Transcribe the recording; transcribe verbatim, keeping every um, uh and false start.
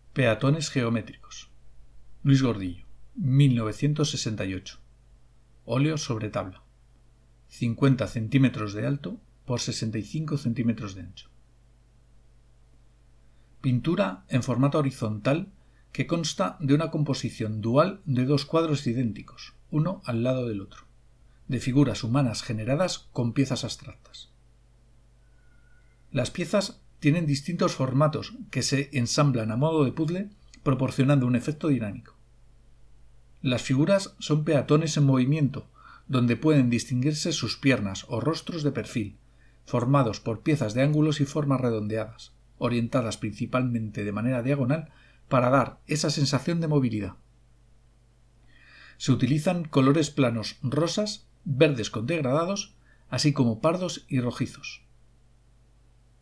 Peatones geométricos. Luis Gordillo, mil novecientos sesenta y ocho. Óleo sobre tabla. cincuenta centímetros de alto por sesenta y cinco centímetros de ancho. Pintura en formato horizontal que consta de una composición dual de dos cuadros idénticos, uno al lado del otro, de figuras humanas generadas con piezas abstractas. Las piezas tienen distintos formatos que se ensamblan a modo de puzzle, proporcionando un efecto dinámico. Las figuras son peatones en movimiento, donde pueden distinguirse sus piernas o rostros de perfil, formados por piezas de ángulos y formas redondeadas, orientadas principalmente de manera diagonal para dar esa sensación de movilidad. Se utilizan colores planos rosas, verdes con degradados, así como pardos y rojizos.